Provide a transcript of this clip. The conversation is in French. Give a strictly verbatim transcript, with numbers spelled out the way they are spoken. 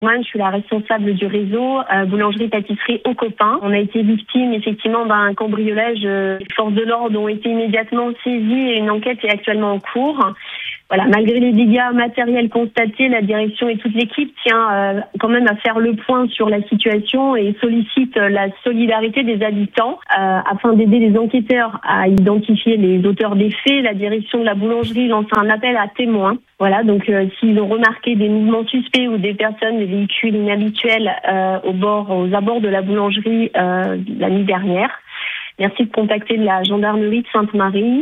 Moi, je suis la responsable du réseau euh, boulangerie-pâtisserie Aux Copains. On a été victime effectivement d'un cambriolage. Euh, les forces de l'ordre ont été immédiatement saisies et une enquête est actuellement en cours. Voilà, malgré les dégâts matériels constatés, la direction et toute l'équipe tient euh, quand même à faire le point sur la situation et sollicite euh, la solidarité des habitants euh, afin d'aider les enquêteurs à identifier les auteurs des faits. La direction de la boulangerie lance un appel à témoins. Voilà, donc euh, s'ils ont remarqué des mouvements suspects ou des personnes, des véhicules inhabituels euh, au bord, aux abords de la boulangerie euh, la nuit dernière, merci de contacter la gendarmerie de Sainte-Marie